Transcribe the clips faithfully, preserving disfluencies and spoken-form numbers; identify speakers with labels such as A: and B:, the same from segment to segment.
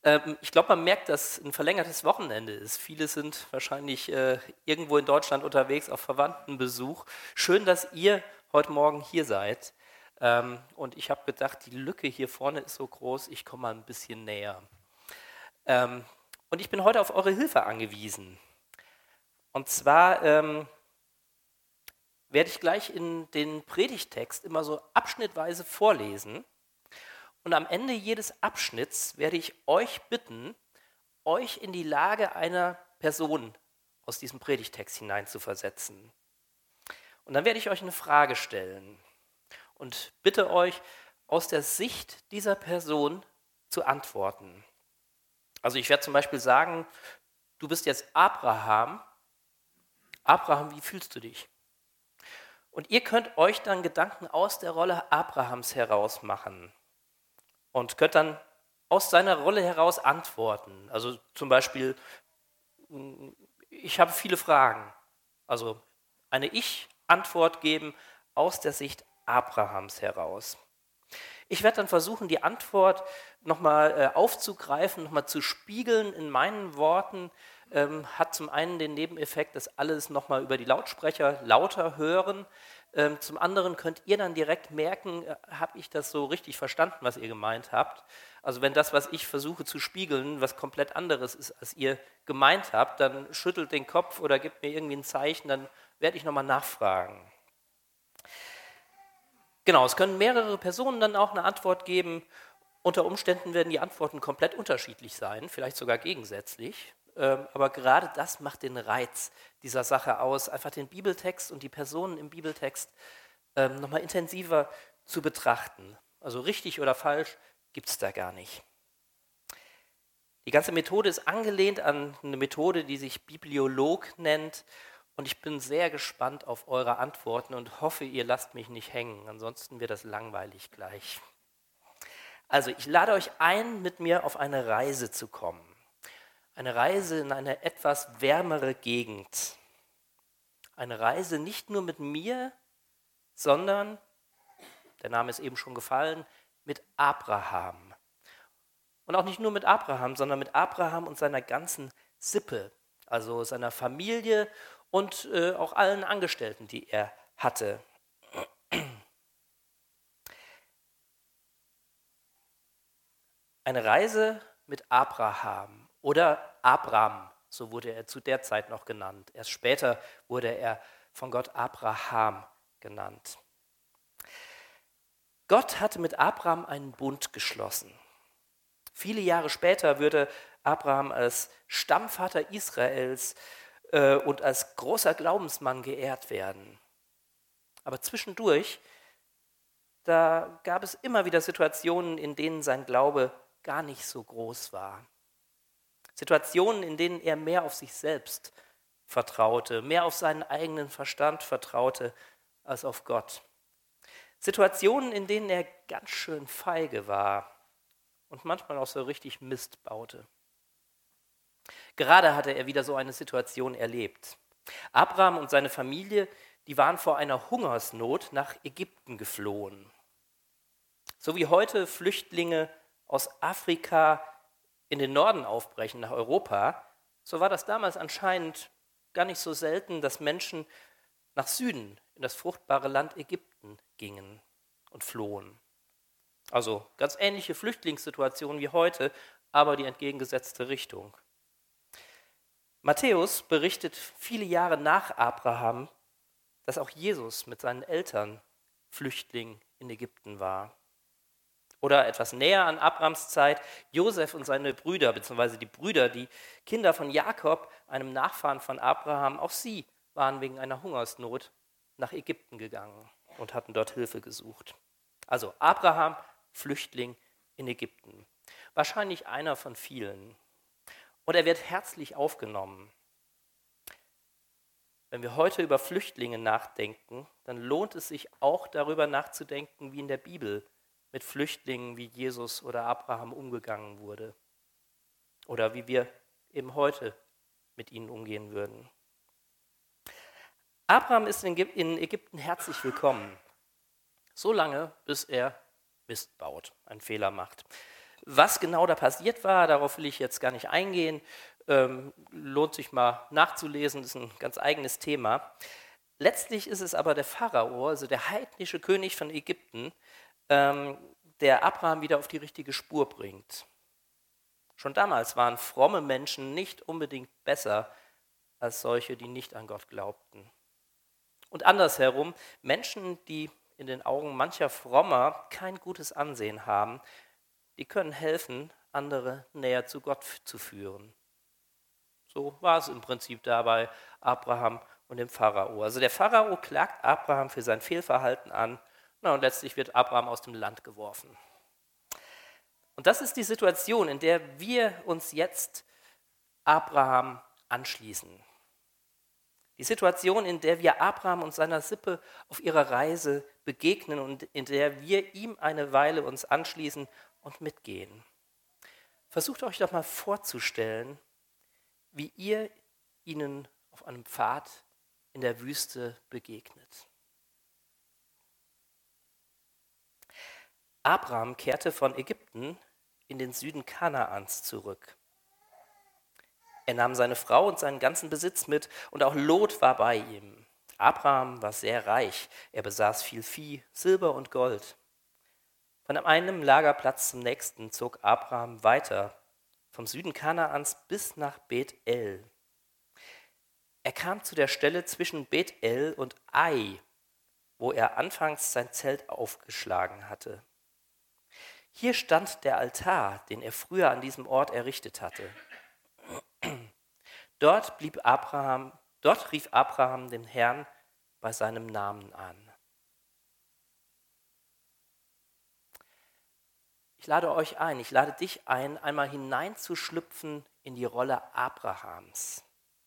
A: Ähm, ich glaube, man merkt, dass ein verlängertes Wochenende ist. Viele sind wahrscheinlich äh, irgendwo in Deutschland unterwegs auf Verwandtenbesuch. Schön, dass ihr heute Morgen hier seid. Ähm, und ich habe gedacht, die Lücke hier vorne ist so groß, ich komme mal ein bisschen näher. Ähm, und ich bin heute auf eure Hilfe angewiesen. Und zwar ähm, werde ich gleich in den Predigttext immer so abschnittweise vorlesen. Und am Ende jedes Abschnitts werde ich euch bitten, euch in die Lage einer Person aus diesem Predigtext hineinzuversetzen. Und dann werde ich euch eine Frage stellen und bitte euch, aus der Sicht dieser Person zu antworten. Also ich werde zum Beispiel sagen, du bist jetzt Abraham. Abraham, wie fühlst du dich? Und ihr könnt euch dann Gedanken aus der Rolle Abrahams heraus machen und könnt dann aus seiner Rolle heraus antworten. Also zum Beispiel, ich habe viele Fragen. Also eine Ich-Antwort geben aus der Sicht Abrahams heraus. Ich werde dann versuchen, die Antwort nochmal äh, aufzugreifen, nochmal zu spiegeln in meinen Worten. Ähm, hat zum einen den Nebeneffekt, dass alle es nochmal über die Lautsprecher lauter hören. Ähm, zum anderen könnt ihr dann direkt merken, äh, habe ich das so richtig verstanden, was ihr gemeint habt. Also wenn das, was ich versuche zu spiegeln, was komplett anderes ist, als ihr gemeint habt, dann schüttelt den Kopf oder gebt mir irgendwie ein Zeichen, dann werde ich nochmal nachfragen. Genau, es können mehrere Personen dann auch eine Antwort geben. Unter Umständen werden die Antworten komplett unterschiedlich sein, vielleicht sogar gegensätzlich. Aber gerade das macht den Reiz dieser Sache aus, einfach den Bibeltext und die Personen im Bibeltext nochmal intensiver zu betrachten. Also richtig oder falsch gibt es da gar nicht. Die ganze Methode ist angelehnt an eine Methode, die sich Bibliolog nennt. Und ich bin sehr gespannt auf eure Antworten und hoffe, ihr lasst mich nicht hängen. Ansonsten wird das langweilig gleich. Also, ich lade euch ein, mit mir auf eine Reise zu kommen. Eine Reise in eine etwas wärmere Gegend. Eine Reise nicht nur mit mir, sondern, der Name ist eben schon gefallen, mit Abraham. Und auch nicht nur mit Abraham, sondern mit Abraham und seiner ganzen Sippe, also seiner Familie und äh, auch allen Angestellten, die er hatte. Eine Reise mit Abraham oder Abram, so wurde er zu der Zeit noch genannt. Erst später wurde er von Gott Abraham genannt. Gott hatte mit Abraham einen Bund geschlossen. Viele Jahre später würde Abraham als Stammvater Israels äh, und als großer Glaubensmann geehrt werden. Aber zwischendurch, da gab es immer wieder Situationen, in denen sein Glaube gar nicht so groß war. Situationen, in denen er mehr auf sich selbst vertraute, mehr auf seinen eigenen Verstand vertraute als auf Gott. Situationen, in denen er ganz schön feige war und manchmal auch so richtig Mist baute. Gerade hatte er wieder so eine Situation erlebt. Abraham und seine Familie, die waren vor einer Hungersnot nach Ägypten geflohen. So wie heute Flüchtlinge aus Afrika in den Norden aufbrechen, nach Europa, so war das damals anscheinend gar nicht so selten, dass Menschen nach Süden, in das fruchtbare Land Ägypten gingen und flohen. Also ganz ähnliche Flüchtlingssituationen wie heute, aber die entgegengesetzte Richtung. Matthäus berichtet viele Jahre nach Abraham, dass auch Jesus mit seinen Eltern Flüchtling in Ägypten war. Oder etwas näher an Abrahams Zeit, Josef und seine Brüder, beziehungsweise die Brüder, die Kinder von Jakob, einem Nachfahren von Abraham, auch sie waren wegen einer Hungersnot nach Ägypten gegangen und hatten dort Hilfe gesucht. Also Abraham, Flüchtling in Ägypten. Wahrscheinlich einer von vielen. Und er wird herzlich aufgenommen. Wenn wir heute über Flüchtlinge nachdenken, dann lohnt es sich auch darüber nachzudenken, wie in der Bibel mit Flüchtlingen wie Jesus oder Abraham umgegangen wurde. Oder wie wir eben heute mit ihnen umgehen würden. Abraham ist in Ägypten herzlich willkommen. So lange, bis er Mist baut, einen Fehler macht. Was genau da passiert war, darauf will ich jetzt gar nicht eingehen. Ähm, lohnt sich mal nachzulesen, das ist ein ganz eigenes Thema. Letztlich ist es aber der Pharao, also der heidnische König von Ägypten, ähm, der Abraham wieder auf die richtige Spur bringt. Schon damals waren fromme Menschen nicht unbedingt besser als solche, die nicht an Gott glaubten. Und andersherum, Menschen, die in den Augen mancher Frommer kein gutes Ansehen haben, die können helfen, andere näher zu Gott zu führen. So war es im Prinzip dabei Abraham und dem Pharao. Also der Pharao klagt Abraham für sein Fehlverhalten an, na, und letztlich wird Abraham aus dem Land geworfen. Und das ist die Situation, in der wir uns jetzt Abraham anschließen. Die Situation, in der wir Abraham und seiner Sippe auf ihrer Reise begegnen und in der wir ihm eine Weile uns anschließen und mitgehen. Versucht euch doch mal vorzustellen, wie ihr ihnen auf einem Pfad in der Wüste begegnet. Abraham kehrte von Ägypten in den Süden Kanaans zurück. Er nahm seine Frau und seinen ganzen Besitz mit und auch Lot war bei ihm. Abraham war sehr reich, er besaß viel Vieh, Silber und Gold. Von einem Lagerplatz zum nächsten zog Abraham weiter, vom Süden Kanaans bis nach Beth-El. Er kam zu der Stelle zwischen Beth-El und Ai, wo er anfangs sein Zelt aufgeschlagen hatte. Hier stand der Altar, den er früher an diesem Ort errichtet hatte. Dort blieb Abraham, dort rief Abraham den Herrn bei seinem Namen an. Ich lade euch ein, ich lade dich ein, einmal hineinzuschlüpfen in die Rolle Abrahams.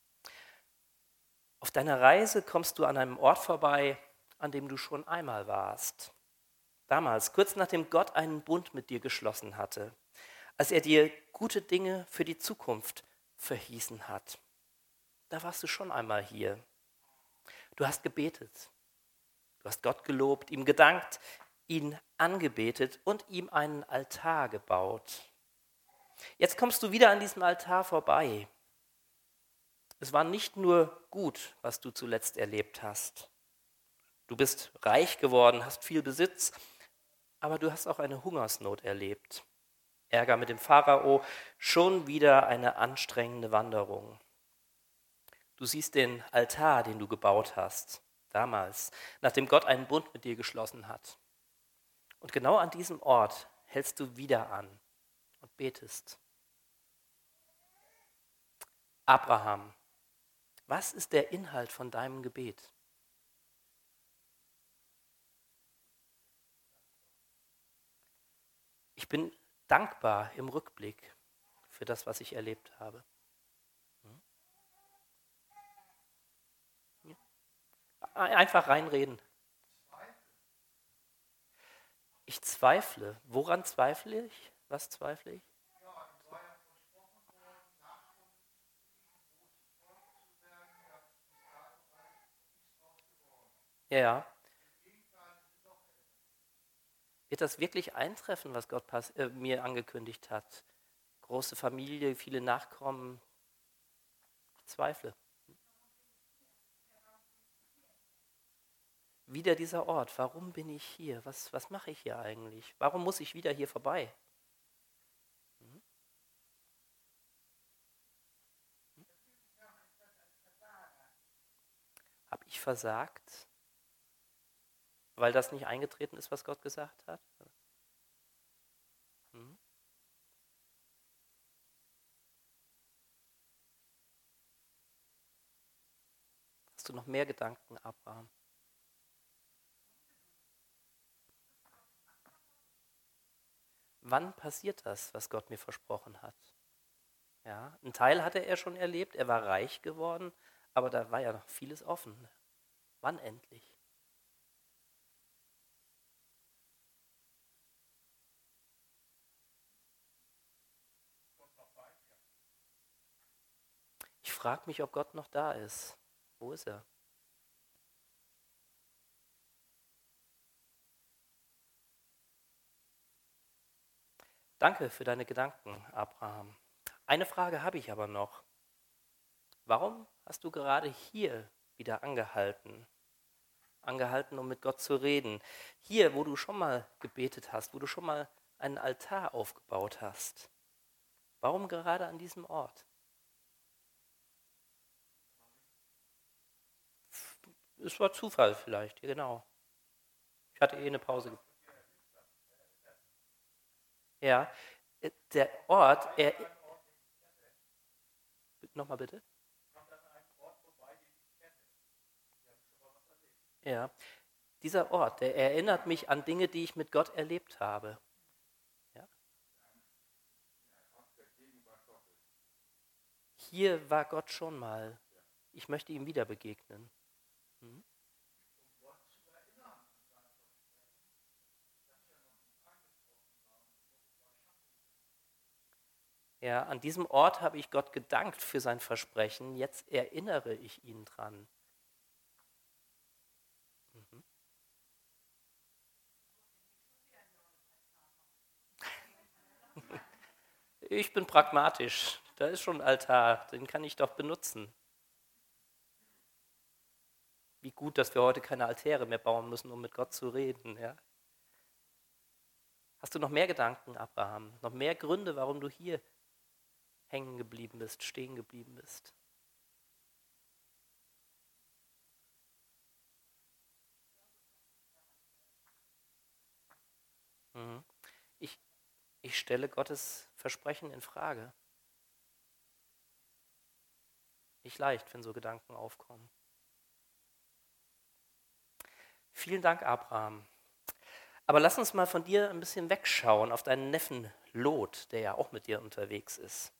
A: Auf deiner Reise kommst du an einem Ort vorbei, an dem du schon einmal warst. Damals, kurz nachdem Gott einen Bund mit dir geschlossen hatte, als er dir gute Dinge für die Zukunft verhießen hat. Da warst du schon einmal hier. Du hast gebetet, du hast Gott gelobt, ihm gedankt, ihn angebetet und ihm einen Altar gebaut. Jetzt kommst du wieder an diesem Altar vorbei. Es war nicht nur gut, was du zuletzt erlebt hast. Du bist reich geworden, hast viel Besitz, aber du hast auch eine Hungersnot erlebt. Ärger mit dem Pharao, schon wieder eine anstrengende Wanderung. Du siehst den Altar, den du gebaut hast, damals, nachdem Gott einen Bund mit dir geschlossen hat. Und genau an diesem Ort hältst du wieder an und betest. Abraham, was ist der Inhalt von deinem Gebet? Ich bin dankbar im Rückblick für das, was ich erlebt habe. Einfach reinreden. Ich zweifle. Woran zweifle ich? Was zweifle ich? Ja. Wird das wirklich eintreffen, was Gott pass- äh, mir angekündigt hat? Große Familie, viele Nachkommen. Ich zweifle. Wieder dieser Ort. Warum bin ich hier? Was, was mache ich hier eigentlich? Warum muss ich wieder hier vorbei? Hm? Hm? Habe ich versagt? Weil das nicht eingetreten ist, was Gott gesagt hat? Hm? Hast du noch mehr Gedanken, Abraham? Wann passiert das, was Gott mir versprochen hat? Ja, einen Teil hatte er schon erlebt, er war reich geworden, aber da war ja noch vieles offen. Wann endlich? Ich frage mich, ob Gott noch da ist. Wo ist er? Danke für deine Gedanken, Abraham. Eine Frage habe ich aber noch. Warum hast du gerade hier wieder angehalten? Angehalten, um mit Gott zu reden. Hier, wo du schon mal gebetet hast, wo du schon mal einen Altar aufgebaut hast. Warum gerade an diesem Ort? Es war Zufall vielleicht, ja, genau. Ich hatte eh eine Pause. Ja, äh, der Ort, er, nochmal bitte? Ja, dieser Ort, der erinnert mich an Dinge, die ich mit Gott erlebt habe. Ja? Hier war Gott schon mal. Ich möchte ihm wieder begegnen. Hm? Ja, an diesem Ort habe ich Gott gedankt für sein Versprechen. Jetzt erinnere ich ihn dran. Mhm. Ich bin pragmatisch. Da ist schon ein Altar, den kann ich doch benutzen. Wie gut, dass wir heute keine Altäre mehr bauen müssen, um mit Gott zu reden. Ja? Hast du noch mehr Gedanken, Abraham? Noch mehr Gründe, warum du hier hängen geblieben bist, stehen geblieben bist? Mhm. Ich, ich stelle Gottes Versprechen in Frage. Nicht leicht, wenn so Gedanken aufkommen. Vielen Dank, Abraham. Aber lass uns mal von dir ein bisschen wegschauen auf deinen Neffen Lot, der ja auch mit dir unterwegs ist.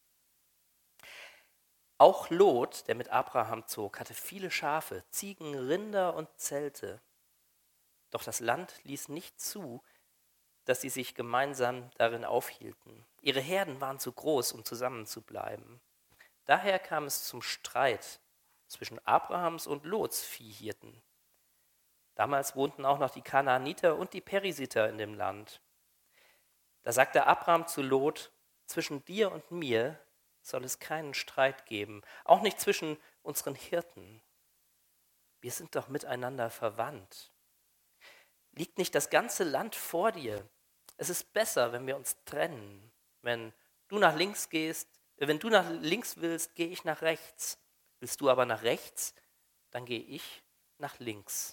A: Auch Lot, der mit Abraham zog, hatte viele Schafe, Ziegen, Rinder und Zelte. Doch das Land ließ nicht zu, dass sie sich gemeinsam darin aufhielten. Ihre Herden waren zu groß, um zusammenzubleiben. Daher kam es zum Streit zwischen Abrahams und Lots Viehhirten. Damals wohnten auch noch die Kanaaniter und die Perisiter in dem Land. Da sagte Abraham zu Lot: Zwischen dir und mir soll es keinen Streit geben, auch nicht zwischen unseren Hirten. Wir sind doch miteinander verwandt. Liegt nicht das ganze Land vor dir? Es ist besser, wenn wir uns trennen. Wenn du nach links gehst, äh, wenn du nach links willst, gehe ich nach rechts. Willst du aber nach rechts, dann gehe ich nach links.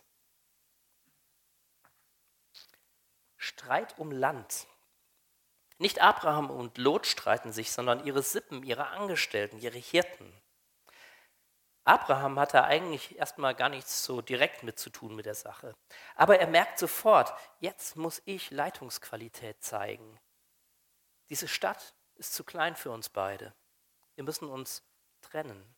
A: Streit um Land. Nicht Abraham und Lot streiten sich, sondern ihre Sippen, ihre Angestellten, ihre Hirten. Abraham hatte eigentlich erstmal gar nichts so direkt mit zu tun mit der Sache. Aber er merkt sofort, jetzt muss ich Leitungsqualität zeigen. Diese Stadt ist zu klein für uns beide. Wir müssen uns trennen.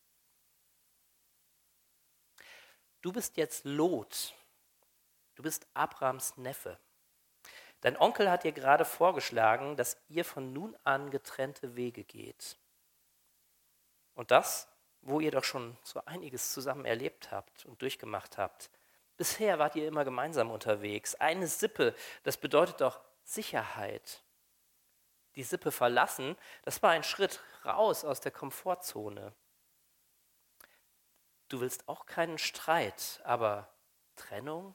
A: Du bist jetzt Lot. Du bist Abrahams Neffe. Dein Onkel hat dir gerade vorgeschlagen, dass ihr von nun an getrennte Wege geht. Und das, wo ihr doch schon so einiges zusammen erlebt habt und durchgemacht habt. Bisher wart ihr immer gemeinsam unterwegs. Eine Sippe, das bedeutet doch Sicherheit. Die Sippe verlassen, das war ein Schritt raus aus der Komfortzone. Du willst auch keinen Streit, aber Trennung?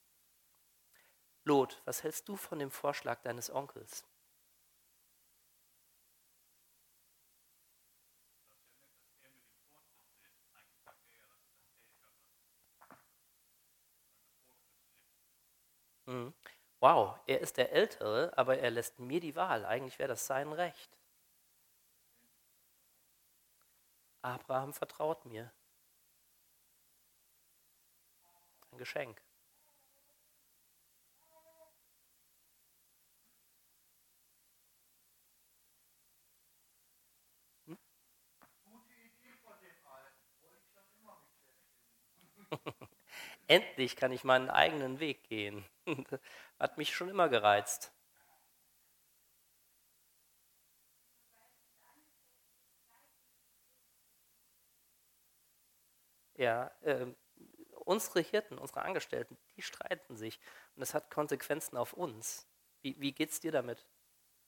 A: Lot, was hältst du von dem Vorschlag deines Onkels? Mhm. Wow, er ist der Ältere, aber er lässt mir die Wahl. Eigentlich wäre das sein Recht. Abraham vertraut mir. Ein Geschenk. Hm? Endlich kann ich meinen eigenen Weg gehen. Hat mich schon immer gereizt. Ja, äh, unsere Hirten, unsere Angestellten, die streiten sich und das hat Konsequenzen auf uns. Wie, wie geht's dir damit?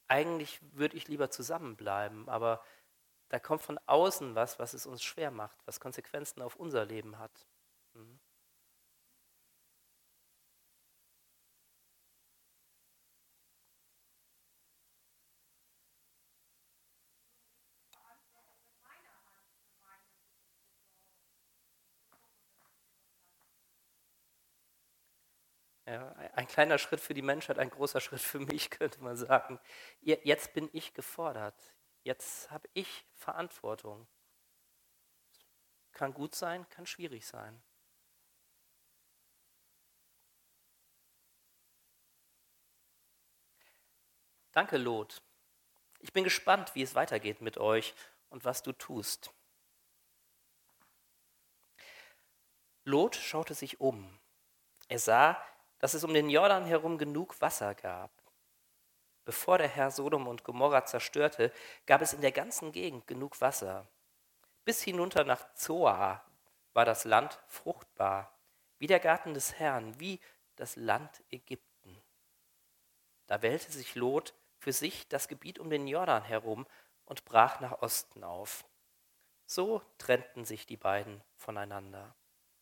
A: eigentlich würde ich lieber zusammenbleiben, aber da kommt von außen was, was es uns schwer macht, was Konsequenzen auf unser Leben hat. Mhm. Ja, ein ein kleiner Schritt für die Menschheit, ein großer Schritt für mich, könnte man sagen. Je- Jetzt bin ich gefordert. Jetzt habe ich Verantwortung. Kann gut sein, kann schwierig sein. Danke, Lot. Ich bin gespannt, wie es weitergeht mit euch und was du tust. Lot schaute sich um. Er sah, dass es um den Jordan herum genug Wasser gab. Bevor der Herr Sodom und Gomorra zerstörte, gab es in der ganzen Gegend genug Wasser. Bis hinunter nach Zoar war das Land fruchtbar, wie der Garten des Herrn, wie das Land Ägypten. Da wählte sich Lot für sich das Gebiet um den Jordan herum und brach nach Osten auf. So trennten sich die beiden voneinander.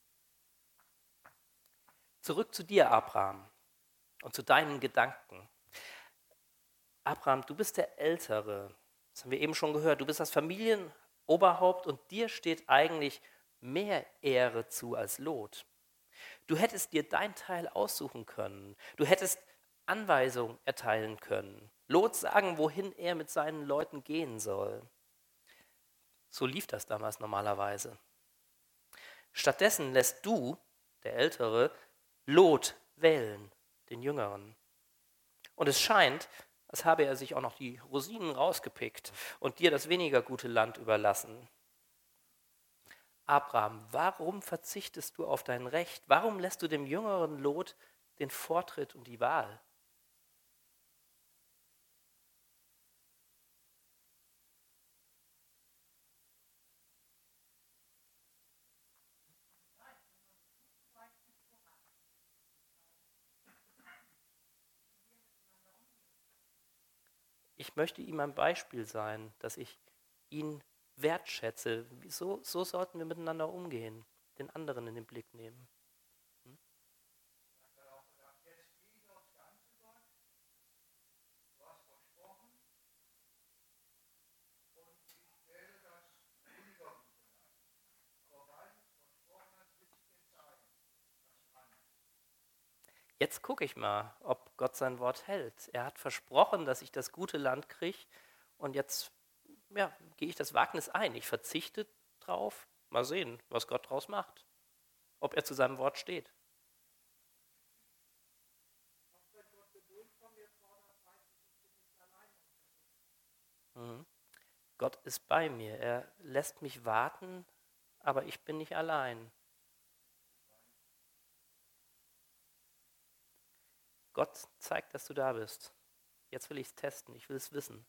A: Zurück zu dir, Abraham, und zu deinen Gedanken. Abraham, du bist der Ältere. Das haben wir eben schon gehört. Du bist das Familienoberhaupt und dir steht eigentlich mehr Ehre zu als Lot. Du hättest dir dein Teil aussuchen können. Du hättest Anweisungen erteilen können. Lot sagen, wohin er mit seinen Leuten gehen soll. So lief das damals normalerweise. Stattdessen lässt du, der Ältere, Lot wählen, den Jüngeren. Und es scheint, als habe er sich auch noch die Rosinen rausgepickt und dir das weniger gute Land überlassen. Abraham, warum verzichtest du auf dein Recht? Warum lässt du dem jüngeren Lot den Vortritt und die Wahl? Ich möchte ihm ein Beispiel sein, dass ich ihn wertschätze. So, so sollten wir miteinander umgehen, den anderen in den Blick nehmen. Hm? Jetzt gucke ich mal, ob Gott sein Wort hält. Er hat versprochen, dass ich das gute Land kriege und jetzt ja, gehe ich das Wagnis ein. Ich verzichte drauf. Mal sehen, was Gott draus macht. Ob er zu seinem Wort steht. Mhm. Gott ist bei mir. Er lässt mich warten, aber ich bin nicht allein. Gott zeigt, dass du da bist. Jetzt will ich es testen. Ich will es wissen.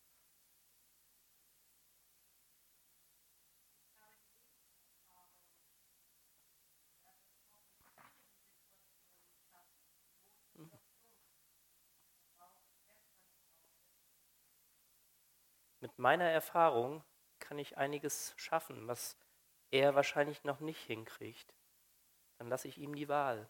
A: Mhm. Mit meiner Erfahrung kann ich einiges schaffen, was er wahrscheinlich noch nicht hinkriegt. Dann lasse ich ihm die Wahl.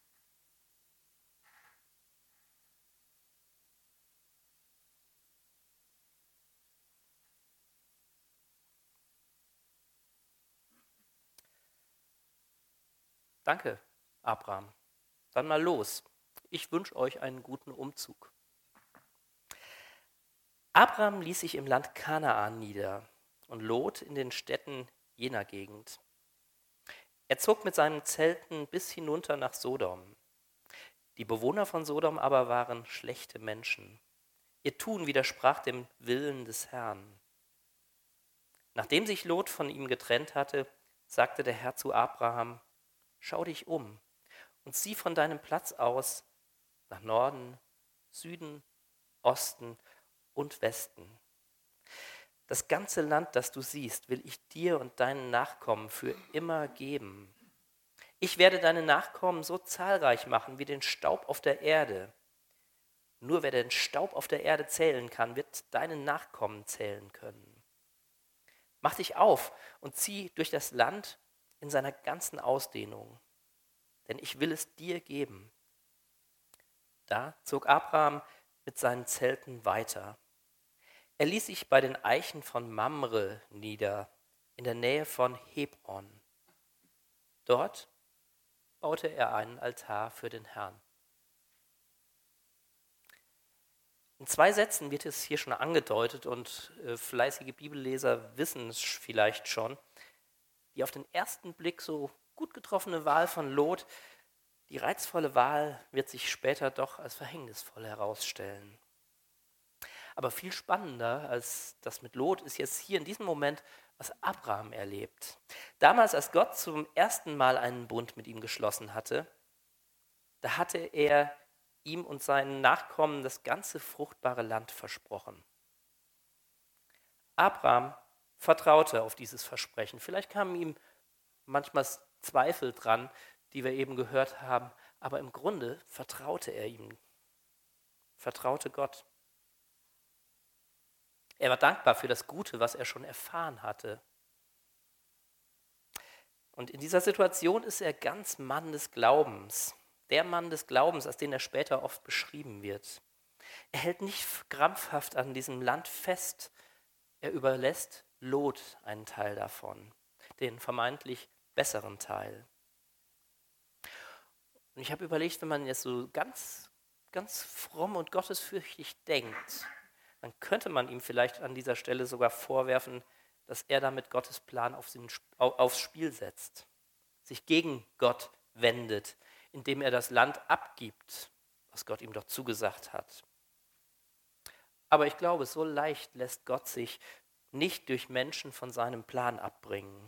A: Danke, Abraham. Dann mal los. Ich wünsche euch einen guten Umzug. Abraham ließ sich im Land Kanaan nieder und Lot in den Städten jener Gegend. Er zog mit seinen Zelten bis hinunter nach Sodom. Die Bewohner von Sodom aber waren schlechte Menschen. Ihr Tun widersprach dem Willen des Herrn. Nachdem sich Lot von ihm getrennt hatte, sagte der Herr zu Abraham: Schau dich um und sieh von deinem Platz aus nach Norden, Süden, Osten und Westen. Das ganze Land, das du siehst, will ich dir und deinen Nachkommen für immer geben. Ich werde deine Nachkommen so zahlreich machen wie den Staub auf der Erde. Nur wer den Staub auf der Erde zählen kann, wird deine Nachkommen zählen können. Mach dich auf und zieh durch das Land in seiner ganzen Ausdehnung, denn ich will es dir geben. Da zog Abraham mit seinen Zelten weiter. Er ließ sich bei den Eichen von Mamre nieder, in der Nähe von Hebron. Dort baute er einen Altar für den Herrn. In zwei Sätzen wird es hier schon angedeutet und äh, fleißige Bibelleser wissen es vielleicht schon. Die auf den ersten Blick so gut getroffene Wahl von Lot, die reizvolle Wahl wird sich später doch als verhängnisvoll herausstellen. Aber viel spannender als das mit Lot ist jetzt hier in diesem Moment, was Abraham erlebt. Damals, als Gott zum ersten Mal einen Bund mit ihm geschlossen hatte, da hatte er ihm und seinen Nachkommen das ganze fruchtbare Land versprochen. Abraham vertraute auf dieses Versprechen. Vielleicht kamen ihm manchmal Zweifel dran, die wir eben gehört haben, aber im Grunde vertraute er ihm, vertraute Gott. Er war dankbar für das Gute, was er schon erfahren hatte. Und in dieser Situation ist er ganz Mann des Glaubens. Der Mann des Glaubens, als den er später oft beschrieben wird. Er hält nicht krampfhaft an diesem Land fest. Er überlässt Lot einen Teil davon, den vermeintlich besseren Teil. Und ich habe überlegt, wenn man jetzt so ganz, ganz fromm und gottesfürchtig denkt, dann könnte man ihm vielleicht an dieser Stelle sogar vorwerfen, dass er damit Gottes Plan auf den, aufs Spiel setzt, sich gegen Gott wendet, indem er das Land abgibt, was Gott ihm doch zugesagt hat. Aber ich glaube, so leicht lässt Gott sich nicht durch Menschen von seinem Plan abbringen.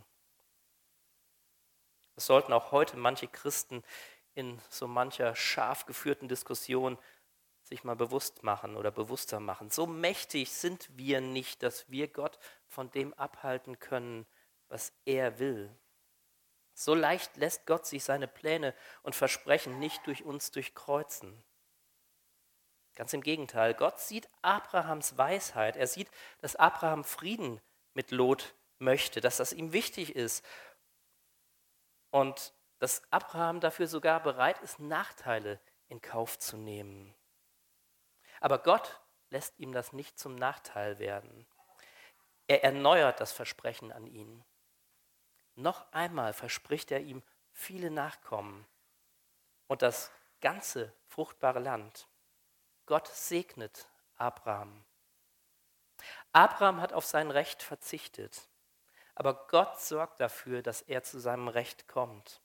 A: Das sollten auch heute manche Christen in so mancher scharf geführten Diskussion sich mal bewusst machen oder bewusster machen. So mächtig sind wir nicht, dass wir Gott von dem abhalten können, was er will. So leicht lässt Gott sich seine Pläne und Versprechen nicht durch uns durchkreuzen. Ganz im Gegenteil, Gott sieht Abrahams Weisheit. Er sieht, dass Abraham Frieden mit Lot möchte, dass das ihm wichtig ist und dass Abraham dafür sogar bereit ist, Nachteile in Kauf zu nehmen. Aber Gott lässt ihm das nicht zum Nachteil werden. Er erneuert das Versprechen an ihn. Noch einmal verspricht er ihm viele Nachkommen und das ganze fruchtbare Land. Gott segnet Abraham. Abraham hat auf sein Recht verzichtet, aber Gott sorgt dafür, dass er zu seinem Recht kommt.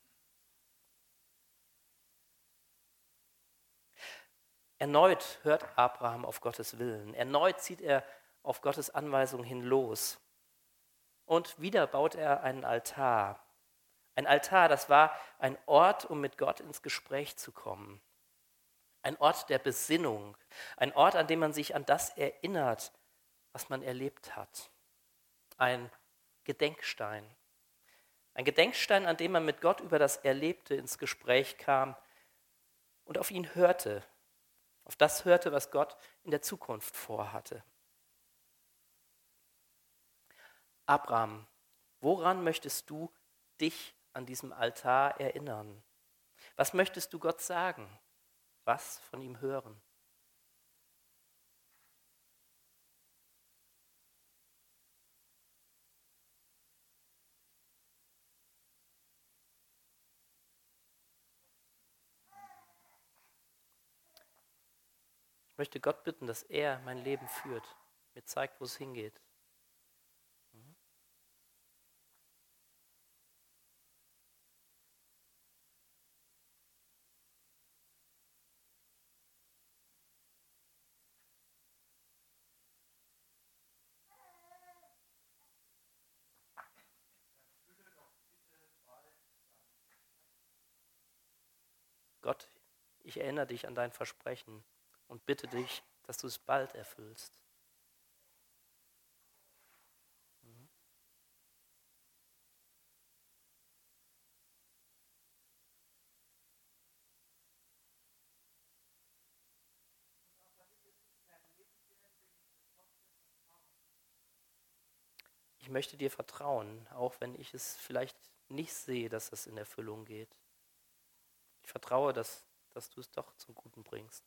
A: Erneut hört Abraham auf Gottes Willen. Erneut zieht er auf Gottes Anweisung hin los. Und wieder baut er einen Altar. Ein Altar, das war ein Ort, um mit Gott ins Gespräch zu kommen. Ein Ort der Besinnung. Ein Ort, an dem man sich an das erinnert, was man erlebt hat. Ein Gedenkstein. Ein Gedenkstein, an dem man mit Gott über das Erlebte ins Gespräch kam und auf ihn hörte. Auf das hörte, was Gott in der Zukunft vorhatte. Abraham, woran möchtest du dich an diesem Altar erinnern? Was möchtest du Gott sagen? Was von ihm hören? Ich möchte Gott bitten, dass er mein Leben führt, mir zeigt, wo es hingeht. Gott, ich erinnere dich an dein Versprechen und bitte dich, dass du es bald erfüllst. ich möchte dir vertrauen, auch wenn ich es vielleicht nicht sehe, dass es in Erfüllung geht. Ich vertraue, dass, dass du es doch zum Guten bringst.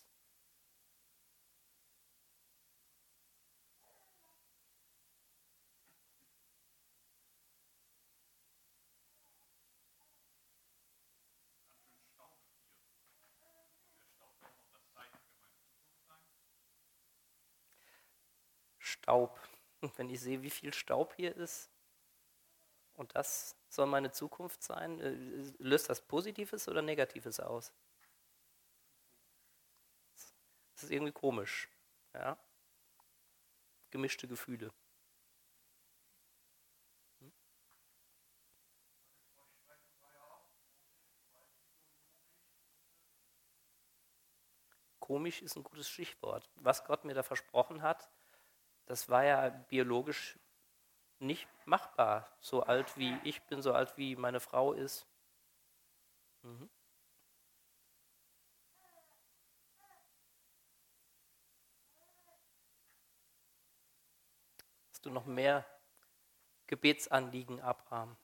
A: Staub. Wenn ich sehe, wie viel Staub hier ist und das soll meine Zukunft sein, äh, löst das Positives oder Negatives aus? Das ist irgendwie komisch. Ja? Gemischte Gefühle. Hm? Komisch ist ein gutes Stichwort. Was Gott mir da versprochen hat, das war ja biologisch nicht machbar. So alt wie ich bin, so alt wie meine Frau ist. Mhm. Hast du noch mehr Gebetsanliegen, Abraham?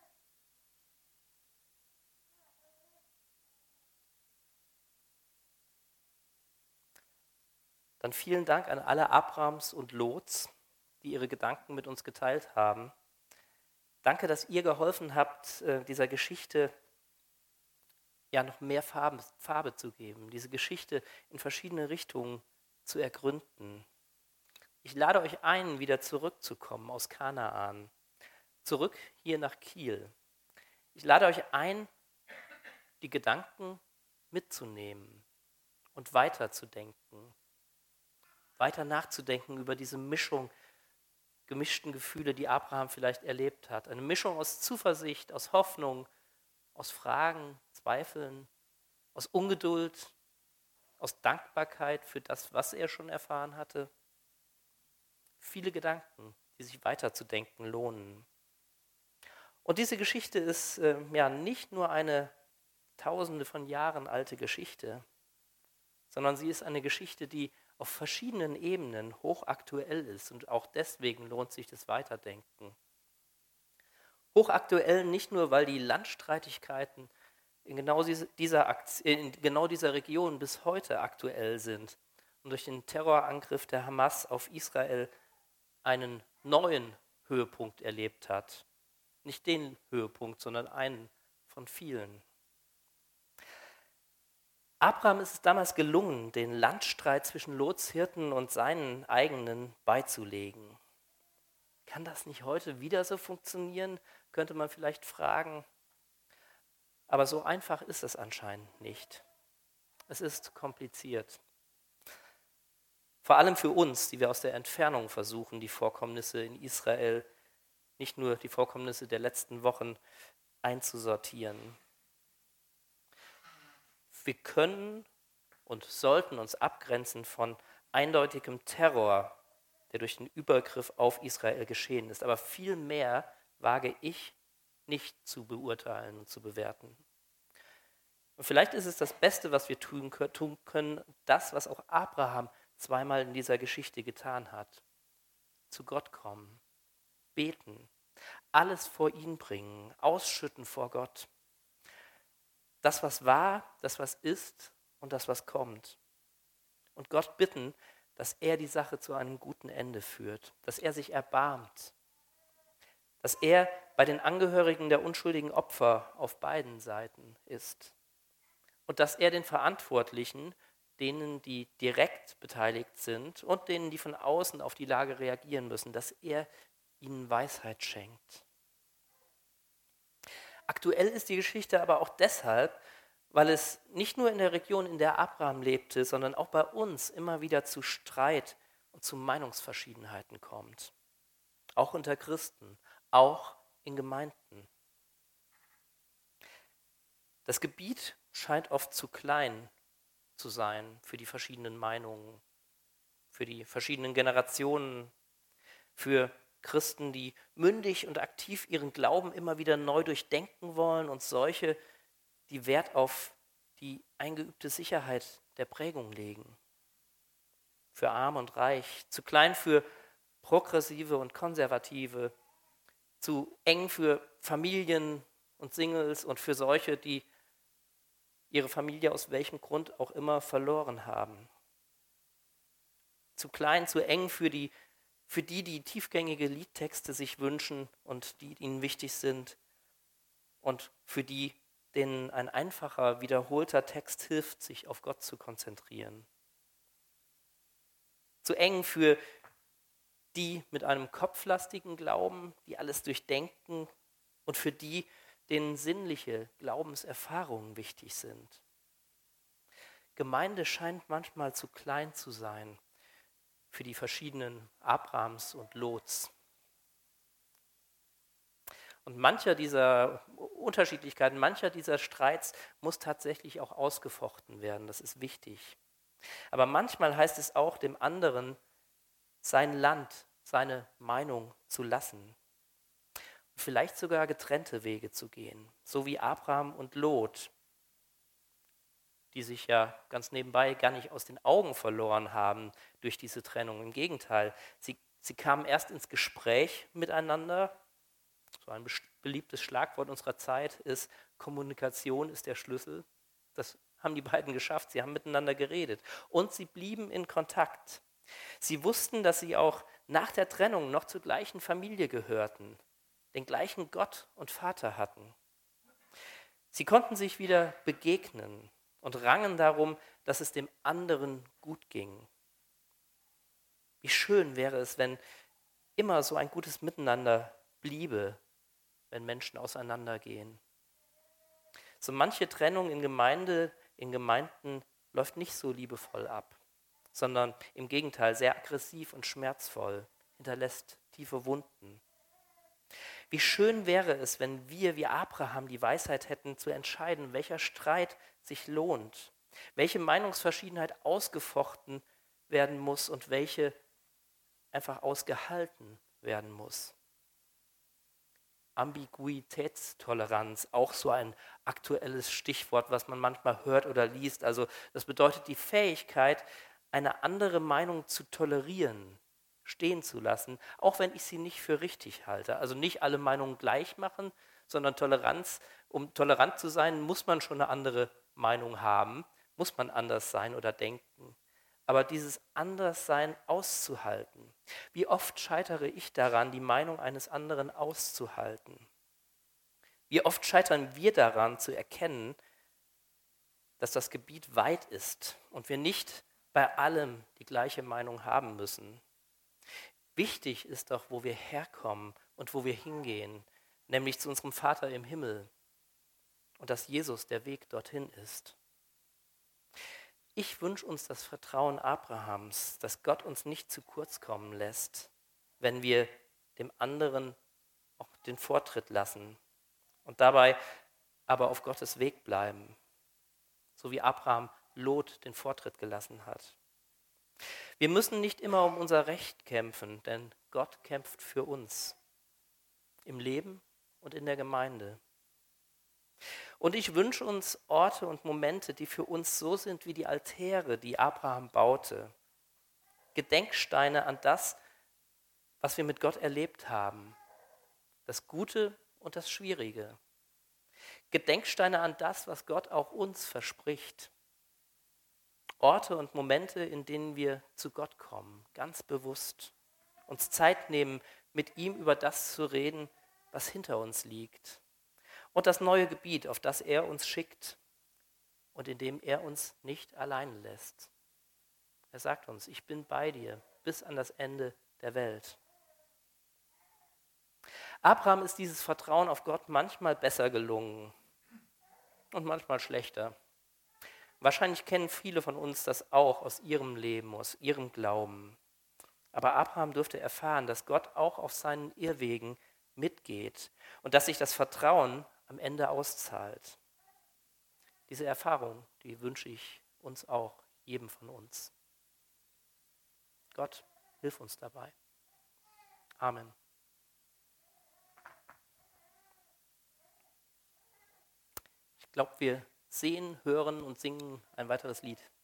A: Dann vielen Dank an alle Abrahams und Lots, die ihre Gedanken mit uns geteilt haben. Danke, dass ihr geholfen habt, dieser Geschichte ja noch mehr Farbe, Farbe zu geben, diese Geschichte in verschiedene Richtungen zu ergründen. Ich lade euch ein, wieder zurückzukommen aus Kanaan, zurück hier nach Kiel. Ich lade euch ein, die Gedanken mitzunehmen und weiterzudenken, weiter nachzudenken über diese Mischung, gemischten Gefühle, die Abraham vielleicht erlebt hat. Eine Mischung aus Zuversicht, aus Hoffnung, aus Fragen, Zweifeln, aus Ungeduld, aus Dankbarkeit für das, was er schon erfahren hatte. Viele Gedanken, die sich weiterzudenken lohnen. Und diese Geschichte ist äh, ja nicht nur eine tausende von Jahren alte Geschichte, sondern sie ist eine Geschichte, die auf verschiedenen Ebenen hochaktuell ist und auch deswegen lohnt sich das Weiterdenken. Hochaktuell nicht nur, weil die Landstreitigkeiten in genau dieser, in genau dieser Region bis heute aktuell sind und durch den Terrorangriff der Hamas auf Israel einen neuen Höhepunkt erlebt hat. Nicht den Höhepunkt, sondern einen von vielen. Abraham ist es damals gelungen, den Landstreit zwischen Lots Hirten und seinen eigenen beizulegen. Kann das nicht heute wieder so funktionieren, könnte man vielleicht fragen. Aber so einfach ist es anscheinend nicht. Es ist kompliziert. Vor allem für uns, die wir aus der Entfernung versuchen, die Vorkommnisse in Israel, nicht nur die Vorkommnisse der letzten Wochen, einzusortieren. Wir können und sollten uns abgrenzen von eindeutigem Terror, der durch den Übergriff auf Israel geschehen ist. Aber viel mehr wage ich nicht zu beurteilen und zu bewerten. Und vielleicht ist es das Beste, was wir tun können, das, was auch Abraham zweimal in dieser Geschichte getan hat. Zu Gott kommen, beten, alles vor ihn bringen, ausschütten vor Gott. Das, was war, das, was ist und das, was kommt. Und Gott bitten, dass er die Sache zu einem guten Ende führt, dass er sich erbarmt, dass er bei den Angehörigen der unschuldigen Opfer auf beiden Seiten ist und dass er den Verantwortlichen, denen, die direkt beteiligt sind und denen, die von außen auf die Lage reagieren müssen, dass er ihnen Weisheit schenkt. Aktuell ist die Geschichte aber auch deshalb, weil es nicht nur in der Region, in der Abraham lebte, sondern auch bei uns immer wieder zu Streit und zu Meinungsverschiedenheiten kommt. Auch unter Christen, auch in Gemeinden. Das Gebiet scheint oft zu klein zu sein für die verschiedenen Meinungen, für die verschiedenen Generationen, für Christen, die mündig und aktiv ihren Glauben immer wieder neu durchdenken wollen und solche, die Wert auf die eingeübte Sicherheit der Prägung legen. Für arm und reich, zu klein für progressive und konservative, zu eng für Familien und Singles und für solche, die ihre Familie aus welchem Grund auch immer verloren haben. Zu klein, zu eng für die, für die, die tiefgängige Liedtexte sich wünschen und die ihnen wichtig sind und für die, denen ein einfacher, wiederholter Text hilft, sich auf Gott zu konzentrieren. Zu eng für die mit einem kopflastigen Glauben, die alles durchdenken und für die, denen sinnliche Glaubenserfahrungen wichtig sind. Gemeinde scheint manchmal zu klein zu sein für die verschiedenen Abrahams und Lots. Und mancher dieser Unterschiedlichkeiten, mancher dieser Streits muss tatsächlich auch ausgefochten werden, das ist wichtig. Aber manchmal heißt es auch, dem anderen sein Land, seine Meinung zu lassen. Und vielleicht sogar getrennte Wege zu gehen, so wie Abraham und Lot, die sich ja ganz nebenbei gar nicht aus den Augen verloren haben durch diese Trennung. Im Gegenteil, sie, sie kamen erst ins Gespräch miteinander. So ein beliebtes Schlagwort unserer Zeit ist, Kommunikation ist der Schlüssel. Das haben die beiden geschafft, sie haben miteinander geredet. Und sie blieben in Kontakt. Sie wussten, dass sie auch nach der Trennung noch zur gleichen Familie gehörten, den gleichen Gott und Vater hatten. Sie konnten sich wieder begegnen und rangen darum, dass es dem anderen gut ging. Wie schön wäre es, wenn immer so ein gutes Miteinander bliebe, wenn Menschen auseinandergehen. So manche Trennung in Gemeinde, in Gemeinden läuft nicht so liebevoll ab, sondern im Gegenteil sehr aggressiv und schmerzvoll, hinterlässt tiefe Wunden. Wie schön wäre es, wenn wir wie Abraham die Weisheit hätten, zu entscheiden, welcher Streit sich lohnt, welche Meinungsverschiedenheit ausgefochten werden muss und welche einfach ausgehalten werden muss. Ambiguitätstoleranz, auch so ein aktuelles Stichwort, was man manchmal hört oder liest. Also das bedeutet die Fähigkeit, eine andere Meinung zu tolerieren, stehen zu lassen, auch wenn ich sie nicht für richtig halte. Also nicht alle Meinungen gleich machen, sondern Toleranz, um tolerant zu sein, muss man schon eine andere Meinung haben, muss man anders sein oder denken. Aber dieses Anderssein auszuhalten, wie oft scheitere ich daran, die Meinung eines anderen auszuhalten? Wie oft scheitern wir daran zu erkennen, dass das Gebiet weit ist und wir nicht bei allem die gleiche Meinung haben müssen? Wichtig ist doch, wo wir herkommen und wo wir hingehen, nämlich zu unserem Vater im Himmel und dass Jesus der Weg dorthin ist. Ich wünsche uns das Vertrauen Abrahams, dass Gott uns nicht zu kurz kommen lässt, wenn wir dem anderen auch den Vortritt lassen und dabei aber auf Gottes Weg bleiben, so wie Abraham Lot den Vortritt gelassen hat. Wir müssen nicht immer um unser Recht kämpfen, denn Gott kämpft für uns im Leben und in der Gemeinde. Und ich wünsche uns Orte und Momente, die für uns so sind wie die Altäre, die Abraham baute. Gedenksteine an das, was wir mit Gott erlebt haben. Das Gute und das Schwierige. Gedenksteine an das, was Gott auch uns verspricht. Orte und Momente, in denen wir zu Gott kommen, ganz bewusst. Uns Zeit nehmen, mit ihm über das zu reden, was hinter uns liegt. Und das neue Gebiet, auf das er uns schickt und in dem er uns nicht allein lässt. Er sagt uns, ich bin bei dir bis an das Ende der Welt. Abraham ist dieses Vertrauen auf Gott manchmal besser gelungen und manchmal schlechter. Wahrscheinlich kennen viele von uns das auch aus ihrem Leben, aus ihrem Glauben. Aber Abraham durfte erfahren, dass Gott auch auf seinen Irrwegen mitgeht und dass sich das Vertrauen am Ende auszahlt. Diese Erfahrung, die wünsche ich uns auch, jedem von uns. Gott, hilf uns dabei. Amen. Ich glaube, wir sehen, hören und singen ein weiteres Lied.